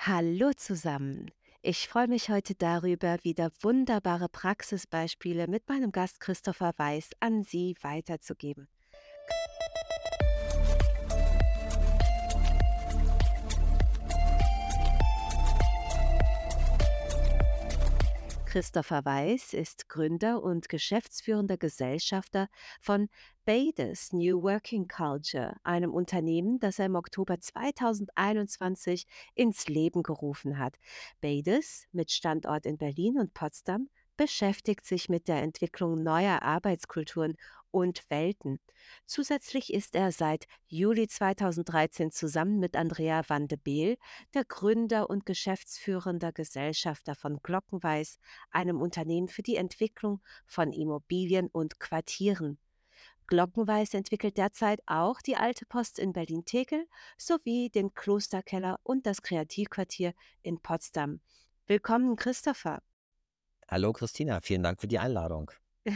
Hallo zusammen. Ich freue mich heute darüber, wieder wunderbare Praxisbeispiele mit meinem Gast Christopher Weiß an Sie weiterzugeben. Christopher Weiß ist Gründer und geschäftsführender Gesellschafter von Baides New Working Culture, einem Unternehmen, das er im Oktober 2021 ins Leben gerufen hat. Baides, mit Standort in Berlin und Potsdam, beschäftigt sich mit der Entwicklung neuer Arbeitskulturen und Welten. Zusätzlich ist er seit Juli 2013 zusammen mit Andrea van de Beel der Gründer und geschäftsführender Gesellschafter von Glockenweiß, einem Unternehmen für die Entwicklung von Immobilien und Quartieren. Glockenweiß entwickelt derzeit auch die Alte Post in Berlin-Tegel sowie den Klosterkeller und das Kreativquartier in Potsdam. Willkommen, Christopher. Hallo Christina, vielen Dank für die Einladung.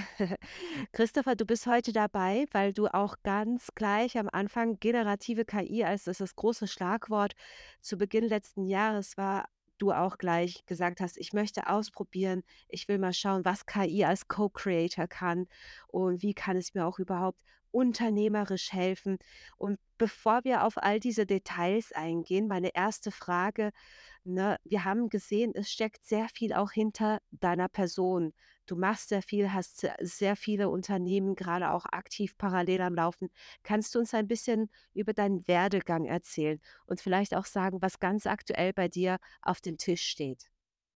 Christopher, du bist heute dabei, weil du auch ganz gleich am Anfang generative KI als das große Schlagwort zu Beginn letzten Jahres war, du auch gleich gesagt hast: „Ich möchte ausprobieren. Ich will mal schauen, was KI als Co-Creator kann und wie kann es mir auch überhaupt unternehmerisch helfen?“ Und bevor wir auf all diese Details eingehen, meine erste Frage, ne, wir haben gesehen, es steckt sehr viel auch hinter deiner Person. Du machst sehr viel, hast sehr viele Unternehmen gerade auch aktiv parallel am Laufen. Kannst du uns ein bisschen über deinen Werdegang erzählen und vielleicht auch sagen, was ganz aktuell bei dir auf dem Tisch steht?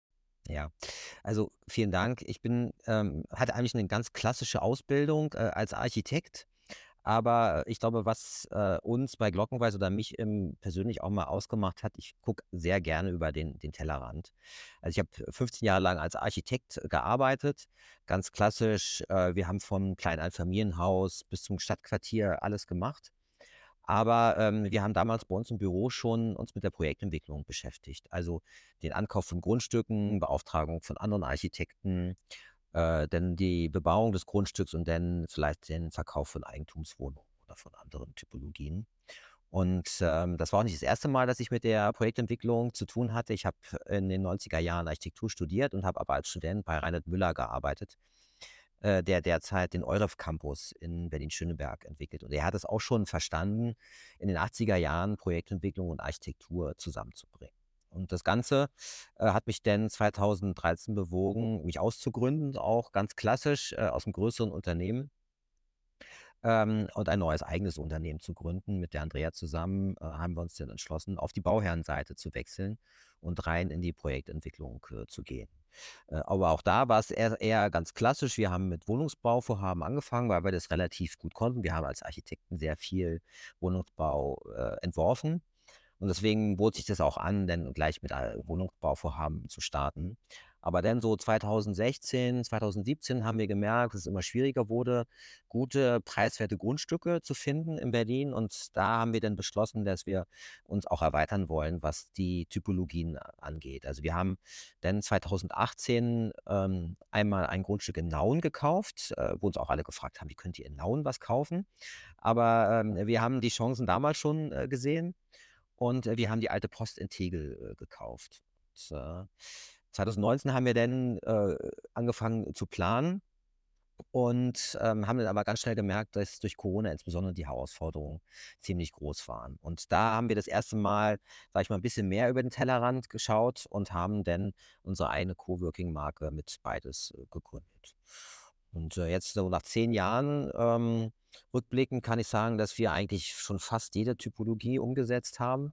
Ja, also vielen Dank. Hatte eigentlich eine ganz klassische Ausbildung, als Architekt, aber ich glaube, was, uns bei Glockenweise oder mich, persönlich auch mal ausgemacht hat, ich gucke sehr gerne über den Tellerrand. Also, ich habe 15 Jahre lang als Architekt gearbeitet, ganz klassisch. Wir haben vom kleinen Einfamilienhaus bis zum Stadtquartier alles gemacht. Aber, wir haben damals bei uns im Büro schon uns mit der Projektentwicklung beschäftigt. Also, den Ankauf von Grundstücken, Beauftragung von anderen Architekten, dann die Bebauung des Grundstücks und dann vielleicht den Verkauf von Eigentumswohnungen oder von anderen Typologien. Und, das war auch nicht das erste Mal, dass ich mit der Projektentwicklung zu tun hatte. Ich habe in den 90er Jahren Architektur studiert und habe aber als Student bei Reinhard Müller gearbeitet, der derzeit den EUREF Campus in Berlin-Schöneberg entwickelt. Und er hat es auch schon verstanden, in den 80er Jahren Projektentwicklung und Architektur zusammenzubringen. Und das Ganze hat mich dann 2013 bewogen, mich auszugründen, auch ganz klassisch aus einem größeren Unternehmen, und ein neues eigenes Unternehmen zu gründen. Mit der Andrea zusammen haben wir uns dann entschlossen, auf die Bauherrenseite zu wechseln und rein in die Projektentwicklung zu gehen. Aber auch da war es eher ganz klassisch. Wir haben mit Wohnungsbauvorhaben angefangen, weil wir das relativ gut konnten. Wir haben als Architekten sehr viel Wohnungsbau entworfen. Und deswegen bot sich das auch an, dann gleich mit Wohnungsbauvorhaben zu starten. Aber dann so 2016, 2017 haben wir gemerkt, dass es immer schwieriger wurde, gute, preiswerte Grundstücke zu finden in Berlin. Und da haben wir dann beschlossen, dass wir uns auch erweitern wollen, was die Typologien angeht. Also wir haben dann 2018 einmal ein Grundstück in Nauen gekauft, wo uns auch alle gefragt haben, wie könnt ihr in Nauen was kaufen? Aber wir haben die Chancen damals schon gesehen und wir haben die Alte Post in Tegel gekauft. Und, 2019 haben wir dann angefangen zu planen und haben dann aber ganz schnell gemerkt, dass durch Corona insbesondere die Herausforderungen ziemlich groß waren. Und da haben wir das erste Mal, sage ich mal, ein bisschen mehr über den Tellerrand geschaut und haben dann unsere eigene Coworking-Marke mit Beides gegründet. Und jetzt so nach 10 Jahren rückblickend kann ich sagen, dass wir eigentlich schon fast jede Typologie umgesetzt haben.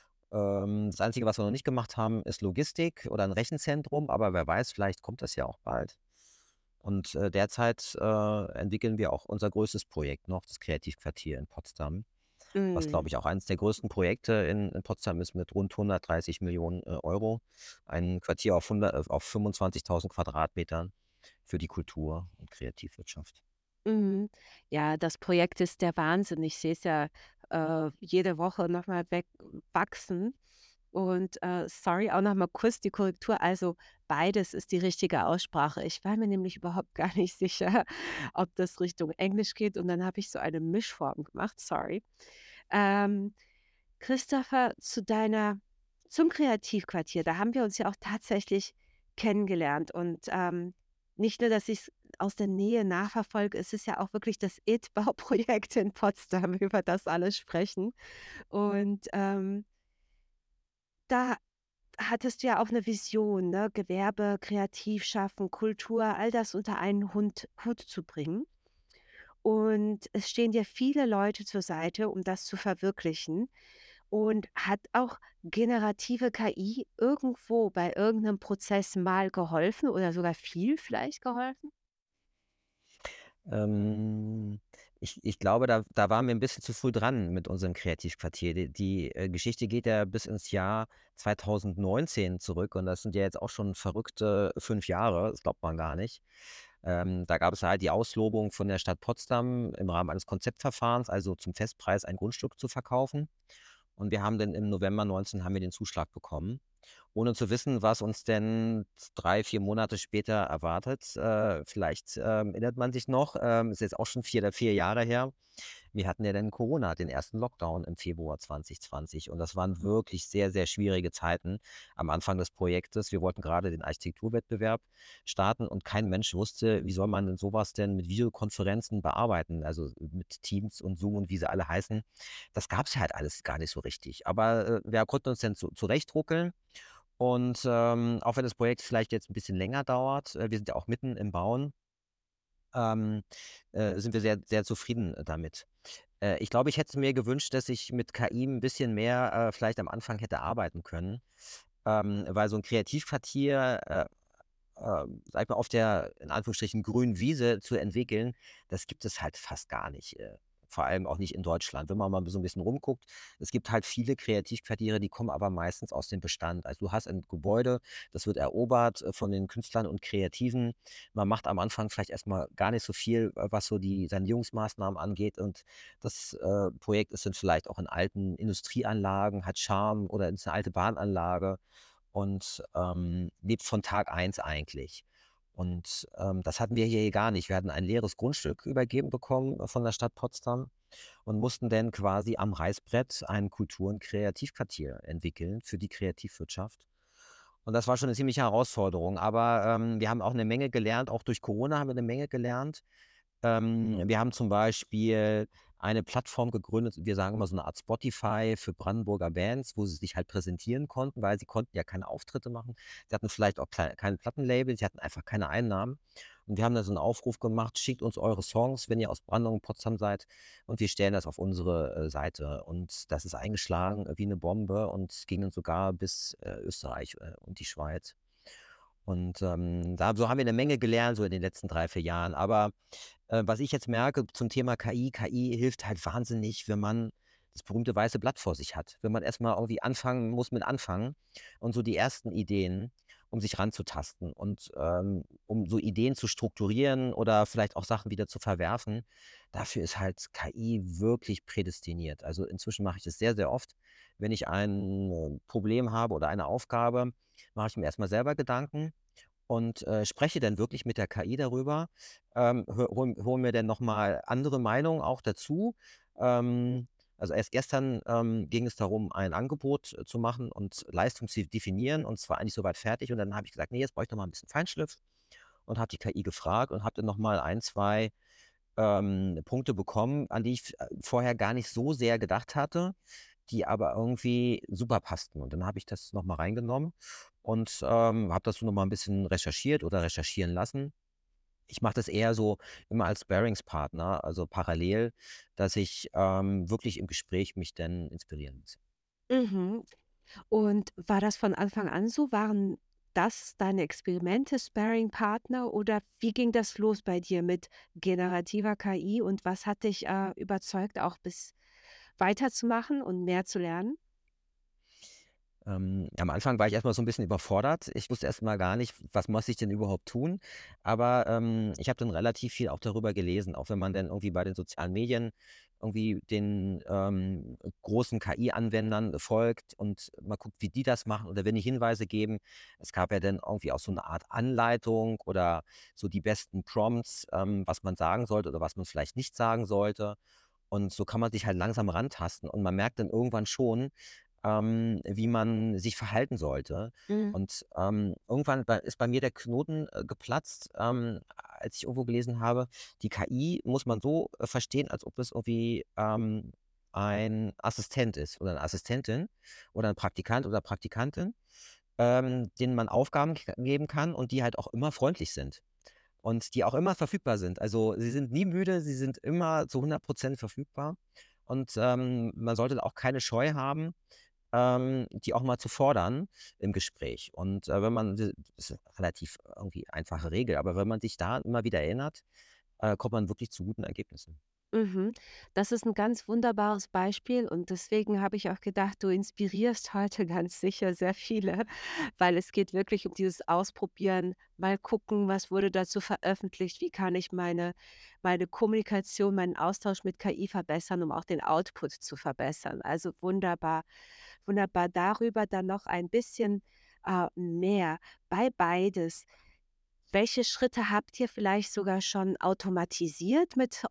Das Einzige, was wir noch nicht gemacht haben, ist Logistik oder ein Rechenzentrum, aber wer weiß, vielleicht kommt das ja auch bald. Und derzeit entwickeln wir auch unser größtes Projekt noch, das Kreativquartier in Potsdam, was, glaube Mhm. ich, auch eines der größten Projekte in Potsdam ist mit rund 130 Millionen Euro. Ein Quartier auf 25.000 Quadratmetern für die Kultur und Kreativwirtschaft. Mhm. Ja, das Projekt ist der Wahnsinn. Ich sehe es ja, jede Woche noch mal wachsen. Und, sorry, auch noch mal kurz die Korrektur. Also, beides ist die richtige Aussprache. Ich war mir nämlich überhaupt gar nicht sicher, ob das Richtung Englisch geht und dann habe ich so eine Mischform gemacht, sorry. Ähm, Christopher, zum Kreativquartier, da haben wir uns ja auch tatsächlich kennengelernt und, nicht nur, dass ich's aus der Nähe nachverfolge, es ist ja auch wirklich das IT-Bauprojekt in Potsdam, über das alle sprechen. Und, da hattest du ja auch eine Vision, ne, Gewerbe, kreativ schaffen, Kultur, all das unter einen Hut zu bringen. Und es stehen dir viele Leute zur Seite, um das zu verwirklichen. Und hat auch generative KI irgendwo bei irgendeinem Prozess mal geholfen oder sogar viel vielleicht geholfen? Ähm, ich glaube, da waren wir ein bisschen zu früh dran mit unserem Kreativquartier. Die Geschichte geht ja bis ins Jahr 2019 zurück und das sind ja jetzt auch schon verrückte 5 Jahre, das glaubt man gar nicht. Da gab es halt die Auslobung von der Stadt Potsdam im Rahmen eines Konzeptverfahrens, also zum Festpreis ein Grundstück zu verkaufen. Und wir haben dann im November 19 haben wir den Zuschlag bekommen, ohne zu wissen, was uns denn 3, 4 Monate später erwartet. Vielleicht, erinnert man sich noch, ist jetzt auch schon 4 Jahre her. Wir hatten ja dann Corona, den ersten Lockdown im Februar 2020 und das waren wirklich sehr, sehr schwierige Zeiten am Anfang des Projektes. Wir wollten gerade den Architekturwettbewerb starten und kein Mensch wusste, wie soll man denn sowas denn mit Videokonferenzen bearbeiten, also mit Teams und Zoom und wie sie alle heißen. Das gab es halt alles gar nicht so richtig. Aber, wir konnten uns dann zurechtruckeln und, auch wenn das Projekt vielleicht jetzt ein bisschen länger dauert, wir sind ja auch mitten im Bauen, ähm, sind wir sehr, sehr zufrieden damit. Ich glaube, ich hätte mir gewünscht, dass ich mit KI ein bisschen mehr, vielleicht am Anfang hätte arbeiten können, weil so ein Kreativquartier, sage ich mal, auf der, in Anführungsstrichen, grünen Wiese zu entwickeln, das gibt es halt fast gar nicht, vor allem auch nicht in Deutschland. Wenn man mal so ein bisschen rumguckt, es gibt halt viele Kreativquartiere, die kommen aber meistens aus dem Bestand. Also, du hast ein Gebäude, das wird erobert, von den Künstlern und Kreativen. Man macht am Anfang vielleicht erst mal gar nicht so viel, was so die Sanierungsmaßnahmen angeht und das, Projekt ist dann vielleicht auch in alten Industrieanlagen, hat Charme oder ist 'ne alte Bahnanlage und, lebt von Tag eins eigentlich. Und, das hatten wir hier gar nicht. Wir hatten ein leeres Grundstück übergeben bekommen, von der Stadt Potsdam und mussten dann quasi am Reißbrett ein Kultur- und Kreativquartier entwickeln für die Kreativwirtschaft. Und das war schon eine ziemliche Herausforderung. Aber, wir haben auch eine Menge gelernt. Auch durch Corona haben wir eine Menge gelernt. Wir haben zum Beispiel eine Plattform gegründet, wir sagen immer so eine Art Spotify für Brandenburger Bands, wo sie sich halt präsentieren konnten, weil sie konnten ja keine Auftritte machen. Sie hatten vielleicht auch keine Plattenlabel, sie hatten einfach keine Einnahmen. Und wir haben da so einen Aufruf gemacht: „Schickt uns eure Songs, wenn ihr aus Brandung, Potsdam seid, und wir stellen das auf unsere, Seite.“ Und das ist eingeschlagen wie eine Bombe und ging dann sogar bis, Österreich, und die Schweiz. Und, da so haben wir eine Menge gelernt, so in den letzten 3 4 Jahren. Aber, was ich jetzt merke zum Thema KI hilft halt wahnsinnig, wenn man das berühmte weiße Blatt vor sich hat. Wenn man erst mal irgendwie anfangen muss mit anfangen und so die ersten Ideen, um sich ranzutasten und, um so Ideen zu strukturieren oder vielleicht auch Sachen wieder zu verwerfen. Dafür ist halt KI wirklich prädestiniert. Also, inzwischen mache ich das sehr, sehr oft. Wenn ich ein, Problem habe oder eine Aufgabe, mache ich mir erst mal selber Gedanken und, spreche dann wirklich mit der KI darüber, hole mir dann noch mal andere Meinungen auch dazu. Also, erst gestern, ging es darum, ein Angebot, zu machen und Leistung zu definieren und zwar eigentlich soweit fertig und dann habe ich gesagt: „Ne, jetzt brauche ich noch mal 'n bisschen Feinschliff“ und habe die KI gefragt und habe dann noch mal 1, 2 Punkte bekommen, an die ich vorher gar nicht so sehr gedacht hatte, die aber irgendwie super passten. Und dann habe ich das noch mal reingenommen und, habe dazu noch mal 'n bisschen recherchiert oder recherchieren lassen. Ich mache das eher so immer als Sparringspartner, also parallel, dass ich, wirklich im Gespräch mich dann inspirieren lasse. Mhm. Und war das von Anfang an so? Waren das deine Experimente, Sparringpartner oder wie ging das los bei dir mit generativer KI und was hat dich, überzeugt, auch bis weiterzumachen und mehr zu lernen? Am Anfang war ich erst mal so 'n bisschen überfordert. Ich wusste erst mal gar nicht, was muss ich denn überhaupt tun? Aber, ich habe dann relativ viel auch darüber gelesen, auch wenn man dann irgendwie bei den sozialen Medien irgendwie den, großen KI-Anwendern folgt und mal guckt, wie die das machen oder wenn die Hinweise geben. Es gab ja dann irgendwie auch so 'ne Art Anleitung oder so die besten Prompts, was man sagen sollte oder was man vielleicht nicht sagen sollte. Und so kann man sich halt langsam rantasten und man merkt dann irgendwann schon, wie man sich verhalten sollte. Mhm. Und irgendwann ist bei mir der Knoten geplatzt, als ich irgendwo gelesen habe, die KI muss man so verstehen, als ob es irgendwie ein Assistent ist oder eine Assistentin oder ein Praktikant oder Praktikantin, denen man Aufgaben geben kann und die halt auch immer freundlich sind und die auch immer verfügbar sind. Also, sie sind nie müde, sie sind immer zu 100% verfügbar und man sollte auch keine Scheu haben, die auch mal zu fordern im Gespräch. Und wenn man, das ist 'ne relativ irgendwie einfache Regel, aber wenn man sich da immer wieder erinnert, kommt man wirklich zu guten Ergebnissen. Mhm. Das ist ein ganz wunderbares Beispiel und deswegen habe ich auch gedacht, du inspirierst heute ganz sicher sehr viele, weil es geht wirklich um dieses Ausprobieren, mal gucken, was wurde dazu veröffentlicht, wie kann ich meine Kommunikation, meinen Austausch mit KI verbessern, um auch den Output zu verbessern. Also wunderbar, wunderbar. Darüber dann noch ein bisschen, mehr bei beides. Welche Schritte habt ihr vielleicht sogar schon automatisiert mit,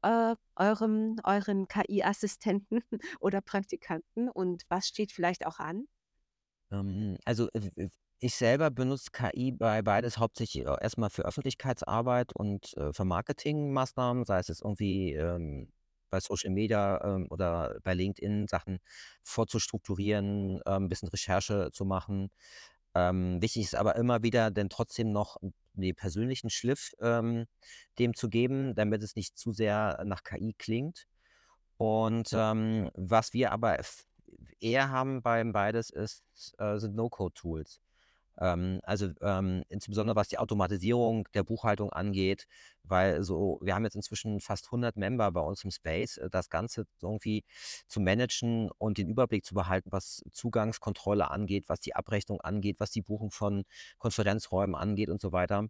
euren KI-Assistenten oder Praktikanten und was steht vielleicht auch an? Also, ich selber benutze KI bei beides hauptsächlich erst für Öffentlichkeitsarbeit und für Marketingmaßnahmen, sei es jetzt irgendwie bei Social Media oder bei LinkedIn Sachen vorzustrukturieren, 'n bisschen Recherche zu machen. Wichtig ist aber immer wieder denn trotzdem noch den persönlichen Schliff dem zu geben, damit es nicht zu sehr nach KI klingt. Und was wir aber eher haben beim beides sind No-Code-Tools. Insbesondere was die Automatisierung der Buchhaltung angeht, weil so wir haben jetzt inzwischen fast 100 Member bei uns im Space. Das Ganze irgendwie zu managen und den Überblick zu behalten, was Zugangskontrolle angeht, was die Abrechnung angeht, was die Buchung von Konferenzräumen angeht und so weiter.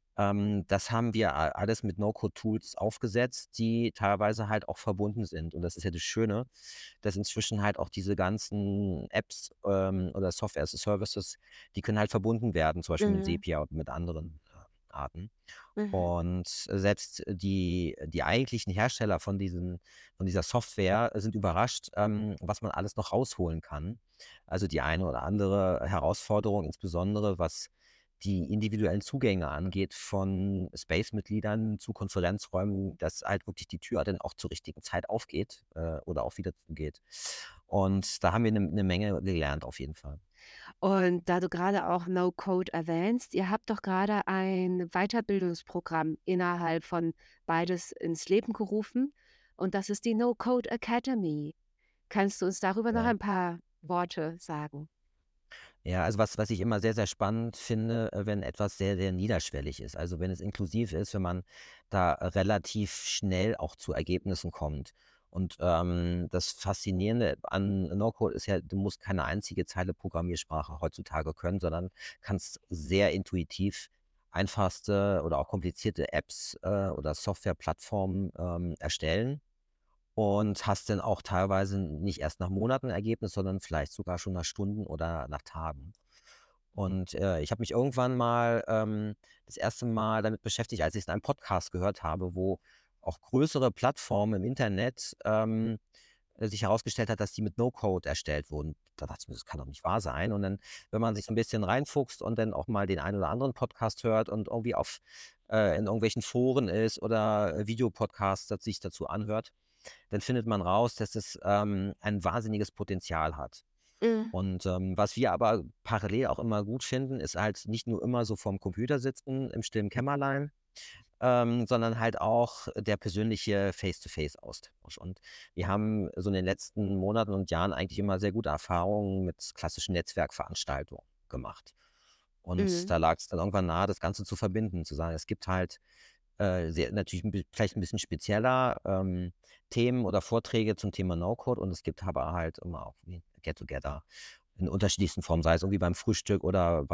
Das haben wir alles mit No-Code-Tools aufgesetzt, die teilweise halt auch verbunden sind. Und das ist ja das Schöne, dass inzwischen halt auch diese ganzen Apps oder Software as a Services, die können halt verbunden werden, zum Beispiel mit Mhm, Sepia und mit anderen Arten. mhm, Und selbst die eigentlichen Hersteller von dieser Software sind überrascht, was man alles noch rausholen kann. Also die eine oder andere Herausforderung, insbesondere was die individuellen Zugänge angeht von Space-Mitgliedern zu Konferenzräumen, dass halt wirklich die Tür dann auch zur richtigen Zeit aufgeht oder auch wieder zugeht. Und da haben wir eine Menge gelernt auf jeden Fall. und da du gerade auch No Code erwähnst, ihr habt doch gerade ein Weiterbildungsprogramm innerhalb von beides ins Leben gerufen und das ist die No Code Academy. Kannst du uns darüber noch Ja. ein paar Worte sagen? Ja, also was ich immer sehr, sehr spannend finde, wenn etwas sehr, sehr niederschwellig ist. Also wenn es inklusiv ist, wenn man da relativ schnell auch zu Ergebnissen kommt. Und das Faszinierende an No-Code ist ja, du musst keine einzige Zeile Programmiersprache heutzutage können, sondern kannst sehr intuitiv einfachste oder auch komplizierte Apps oder Softwareplattformen erstellen und hast dann auch teilweise nicht erst nach Monaten ein Ergebnis, sondern vielleicht sogar schon nach Stunden oder nach Tagen. Und ich habe mich irgendwann mal das erste Mal damit beschäftigt, als ich es in einem Podcast gehört habe, wo auch größere Plattformen im Internet sich herausgestellt hat, dass die mit No-Code erstellt wurden. Da dachte ich mir, das kann doch nicht wahr sein. Und dann, wenn man sich so ein bisschen reinfuchst und dann auch mal den einen oder anderen Podcast hört und irgendwie in irgendwelchen Foren ist oder Videopodcasts sich dazu anhört, dann findet man raus, dass es ein wahnsinniges Potenzial hat. Mhm. Und was wir aber parallel auch immer gut finden, ist halt nicht nur immer so vorm Computer sitzen im stillen Kämmerlein, sondern halt auch der persönliche Face-to-Face-Austausch. Und wir haben so in den letzten Monaten und Jahren eigentlich immer sehr gute Erfahrungen mit klassischen Netzwerkveranstaltungen gemacht. Und Mhm. da lag es dann irgendwann nahe, das Ganze zu verbinden, zu sagen, es gibt halt sehr natürlich vielleicht ein bisschen spezieller Themen oder Vorträge zum Thema No-Code und es gibt aber halt immer auch wie Get-Together in unterschiedlichsten Formen, sei es irgendwie beim Frühstück oder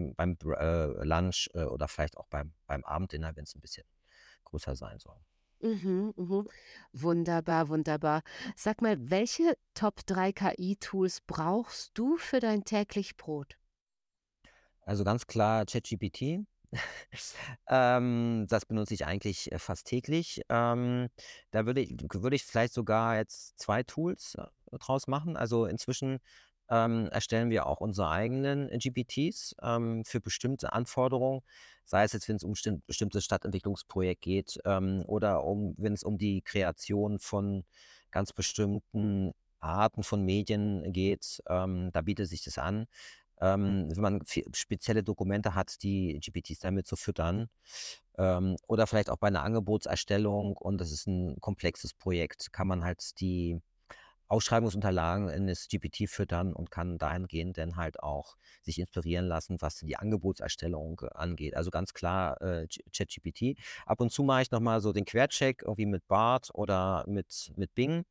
beim Lunch oder vielleicht auch beim Abenddinner, wenn es ein bisschen größer sein soll. Mhm, mhm. Wunderbar, wunderbar. Sag mal, welche Top 3 KI-Tools brauchst du für dein täglich Brot? Also, ganz klar ChatGPT. Das benutze ich eigentlich fast täglich. Da würde ich vielleicht sogar jetzt 2 Tools draus machen. Also, inzwischen erstellen wir auch unsere eigenen GPTs für bestimmte Anforderungen, sei es jetzt, wenn es um bestimmtes Stadtentwicklungsprojekt geht, oder wenn es um die Kreation von ganz bestimmten Arten von Medien geht. Da bietet sich das an, wenn man spezielle Dokumente hat, die GPTs damit zu füttern. Oder vielleicht auch bei einer Angebotserstellung und das ist ein komplexes Projekt, kann man halt die Ausschreibungsunterlagen in das GPT füttern und kann dahingehend dann halt auch sich inspirieren lassen, was die Angebotserstellung angeht. Also ganz klar ChatGPT. Ab und zu mache ich nochmal so den Quercheck irgendwie mit Bart oder mit Bing.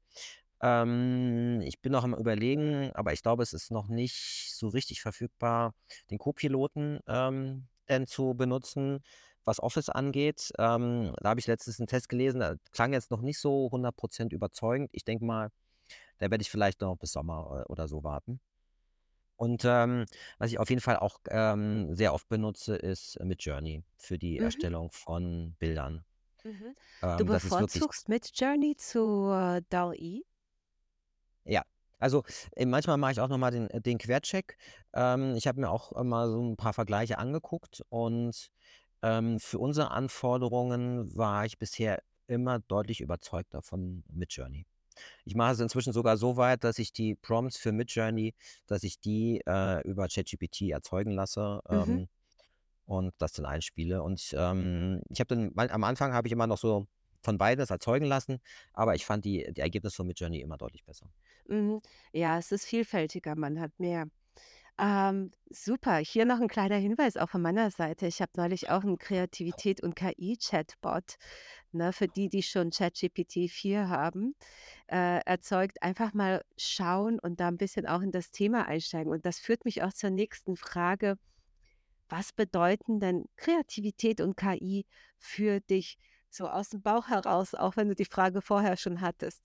Ich bin noch am Überlegen, aber ich glaube, es ist noch nicht so richtig verfügbar, den Co-Piloten denn zu benutzen, was Office angeht. Da habe ich letztens einen Test gelesen, der klang jetzt noch nicht so 100% überzeugend. Ich denke mal, da werde ich vielleicht noch bis Sommer oder so warten. Und was ich auf jeden Fall auch sehr oft benutze, ist Midjourney für die Mhm, Erstellung von Bildern. mhm. Du Das ist wirklich, bevorzugst Midjourney zu, DALL-E? ja. Also manchmal mache ich auch nochmal den Quercheck. Ich habe mir auch mal so ein paar Vergleiche angeguckt und für unsere Anforderungen war ich bisher immer deutlich überzeugter von Midjourney. Ich mache es inzwischen sogar so weit, dass ich die Prompts für Midjourney, dass ich die über ChatGPT erzeugen lasse Mhm. und das dann einspiele. Und ich habe dann, am Anfang habe ich immer noch so von beiden das erzeugen lassen, aber ich fand die Ergebnisse von Midjourney immer deutlich besser. Mhm. Ja, es ist vielfältiger, man hat mehr. Super, hier noch ein kleiner Hinweis auch von meiner Seite. Ich habe neulich auch 'n Kreativität und KI-Chatbot, ne, für die, die schon ChatGPT 4 haben, erzeugt. Einfach mal schauen und da ein bisschen auch in das Thema einsteigen. Und das führt mich auch zur nächsten Frage: Was bedeuten denn Kreativität und KI für dich so aus dem Bauch heraus, auch wenn du die Frage vorher schon hattest?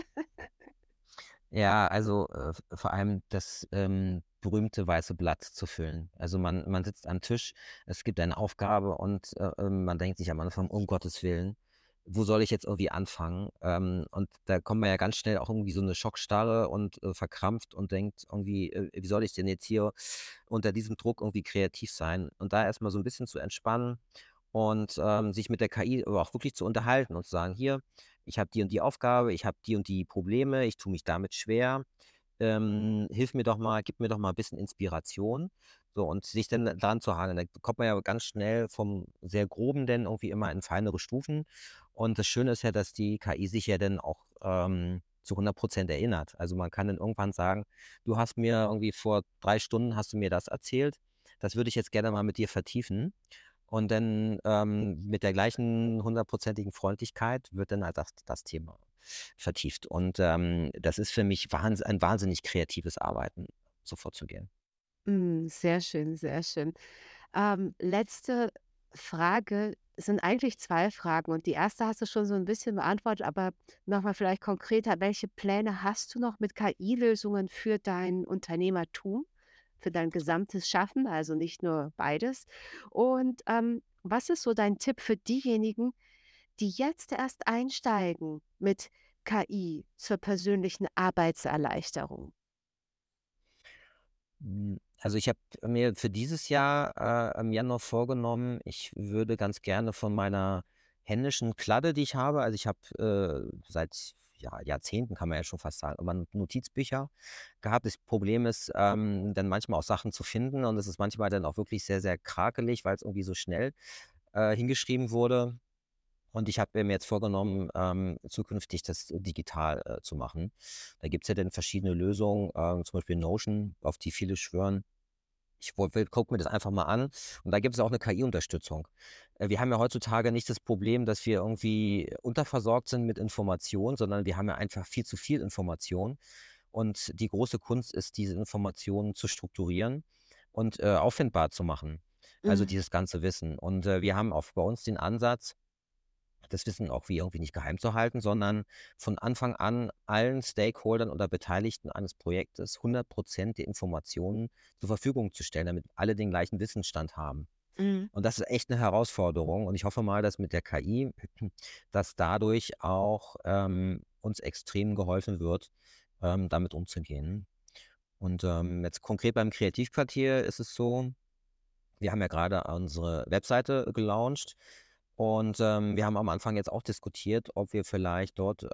Ja, also vor allem das berühmte weiße Blatt zu füllen. Also man sitzt am Tisch, es gibt eine Aufgabe und man denkt sich am Anfang, um Gottes Willen, wo soll ich jetzt irgendwie anfangen? Und da kommt man ja ganz schnell auch irgendwie so eine Schockstarre und verkrampft und denkt irgendwie, wie soll ich denn jetzt hier unter diesem Druck irgendwie kreativ sein? Und da erstmal so ein bisschen zu entspannen und sich mit der KI aber auch wirklich zu unterhalten und zu sagen, hier, ich habe die und die Aufgabe, ich habe die und die Probleme, ich tue mich damit schwer. Hilf mir doch mal, gib mir doch mal ein bisschen Inspiration. So, und sich dann daran zu hangeln. Da kommt man ja ganz schnell vom sehr Groben dann irgendwie immer in feinere Stufen. Und das Schöne ist ja, dass die KI sich ja dann auch zu 100% erinnert. Also man kann dann irgendwann sagen, du hast mir irgendwie vor 3 Stunden hast du mir das erzählt. Das würde ich jetzt gerne mal mit dir vertiefen. Und dann mit der gleichen hundertprozentigen Freundlichkeit wird dann halt das Thema vertieft. Und das ist für mich ein wahnsinnig kreatives Arbeiten, so vorzugehen. Sehr schön, sehr schön. Letzte Frage, es sind eigentlich 2 Fragen und die erste hast du schon so ein bisschen beantwortet, aber noch mal vielleicht konkreter, welche Pläne hast du noch mit KI-Lösungen für dein Unternehmertum, für dein gesamtes Schaffen, also nicht nur beides? Und, was ist so dein Tipp für diejenigen, die jetzt erst einsteigen mit KI zur persönlichen Arbeitserleichterung? Also ich habe mir für dieses Jahr im Januar vorgenommen, ich würde ganz gerne von meiner händischen Kladde, die ich habe, also ich habe seit ja, Jahrzehnten, kann man ja schon fast sagen, immer Notizbücher gehabt. Das Problem ist, dann manchmal auch Sachen zu finden und es ist manchmal dann auch wirklich sehr, sehr krakelig, weil es irgendwie so schnell hingeschrieben wurde. Und ich habe mir jetzt vorgenommen, zukünftig das digital zu machen. Da gibt es ja dann verschiedene Lösungen, zum Beispiel Notion, auf die viele schwören. Ich gucke mir das einfach mal an. Und da gibt es auch eine KI-Unterstützung. Wir haben ja heutzutage nicht das Problem, dass wir irgendwie unterversorgt sind mit Informationen, sondern wir haben ja einfach viel zu viel Information. Und die große Kunst ist, diese Informationen zu strukturieren und auffindbar zu machen. Also Mhm. dieses ganze Wissen. Und wir haben auch bei uns den Ansatz, das Wissen auch wie irgendwie nicht geheim zu halten, sondern von Anfang an allen Stakeholdern oder Beteiligten eines Projektes 100% der Informationen zur Verfügung zu stellen, damit alle den gleichen Wissensstand haben. Mhm. Und das ist echt eine Herausforderung und ich hoffe mal, dass mit der KI, dass dadurch auch uns extrem geholfen wird, damit umzugehen. Und jetzt konkret beim Kreativquartier ist es so, wir haben ja gerade unsere Webseite gelauncht und wir haben am Anfang jetzt auch diskutiert, ob wir vielleicht dort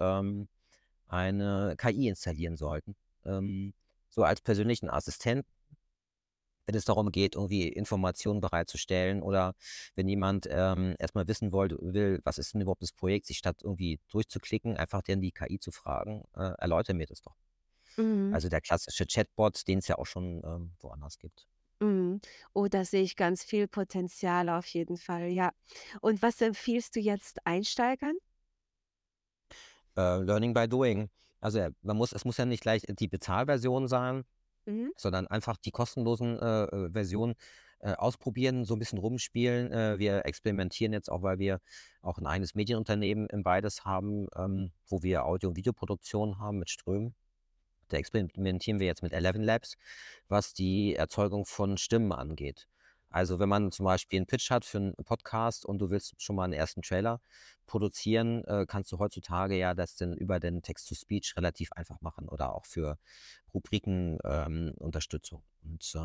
eine KI installieren sollten. So als persönlichen Assistenten, wenn es darum geht, irgendwie Informationen bereitzustellen oder wenn jemand erstmal wissen will, was ist denn überhaupt das Projekt, sich statt irgendwie durchzuklicken, einfach dann die KI zu fragen, erläutere mir das doch. Mhm. Also der klassische Chatbot, den es ja auch schon woanders gibt. Mhm. Oh, da sehe ich ganz viel Potenzial auf jeden Fall, ja. Und was empfiehlst du jetzt Einsteigern? Learning by doing. Also es muss ja nicht gleich die Bezahlversion sein, Mhm. sondern einfach die kostenlosen Versionen ausprobieren, so ein bisschen rumspielen. Wir experimentieren jetzt auch, weil wir auch ein eigenes Medienunternehmen im Beides haben, wo wir Audio- und Videoproduktion haben mit Strömen. Da experimentieren wir jetzt mit 11 Labs, was die Erzeugung von Stimmen angeht. Also wenn man zum Beispiel einen Pitch hat für einen Podcast und du willst schon mal einen ersten Trailer produzieren, kannst du heutzutage ja das dann über den Text-to-Speech relativ einfach machen oder auch für Rubriken Unterstützung. Und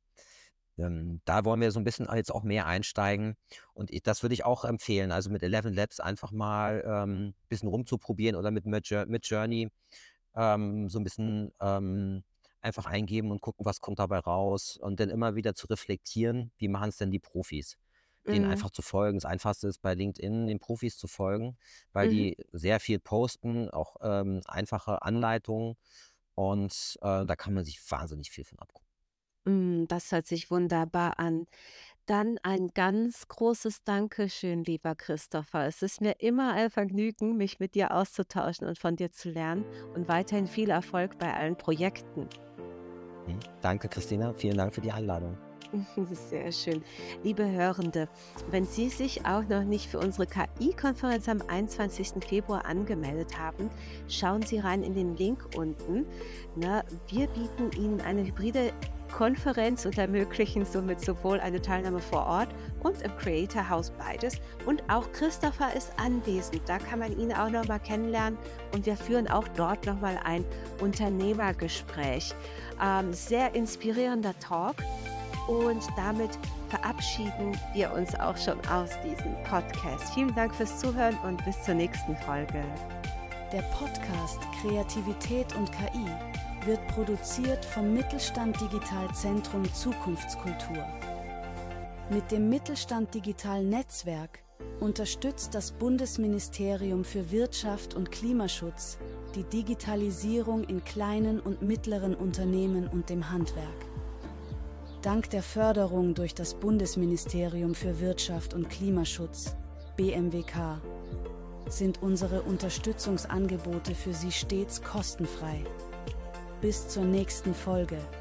da wollen wir so ein bisschen jetzt auch mehr einsteigen. Und das würde ich auch empfehlen, also mit 11 Labs einfach mal ein bisschen rumzuprobieren oder mit Midjourney so ein bisschen einfach eingeben und gucken, was kommt dabei raus und dann immer wieder zu reflektieren, wie machen es denn die Profis? Denen Mhm. einfach zu folgen. Das Einfachste ist bei LinkedIn, den Profis zu folgen, weil Mhm. die sehr viel posten, auch einfache Anleitungen und da kann man sich wahnsinnig viel von abgucken. Das hört sich wunderbar an. Dann ein ganz großes Dankeschön, lieber Christopher. Es ist mir immer ein Vergnügen, mich mit dir auszutauschen und von dir zu lernen und weiterhin viel Erfolg bei allen Projekten. Danke, Christina. Vielen Dank für die Einladung. Sehr schön. Liebe Hörende, wenn Sie sich auch noch nicht für unsere KI-Konferenz am 21. Februar angemeldet haben, schauen Sie rein in den Link unten. Na, wir bieten Ihnen eine hybride Konferenz und ermöglichen somit sowohl eine Teilnahme vor Ort und im Creator House beides. Und auch Christopher ist anwesend. Da kann man ihn auch noch mal kennenlernen. Und wir führen auch dort noch mal ein Unternehmergespräch. Sehr inspirierender Talk. Und damit verabschieden wir uns auch schon aus diesem Podcast. Vielen Dank fürs Zuhören und bis zur nächsten Folge. Der Podcast Kreativität und KI wird produziert vom Mittelstand Digital Zentrum Zukunftskultur. Mit dem Mittelstand Digital Netzwerk unterstützt das Bundesministerium für Wirtschaft und Klimaschutz die Digitalisierung in kleinen und mittleren Unternehmen und dem Handwerk. Dank der Förderung durch das Bundesministerium für Wirtschaft und Klimaschutz, BMWK, sind unsere Unterstützungsangebote für Sie stets kostenfrei. Bis zur nächsten Folge.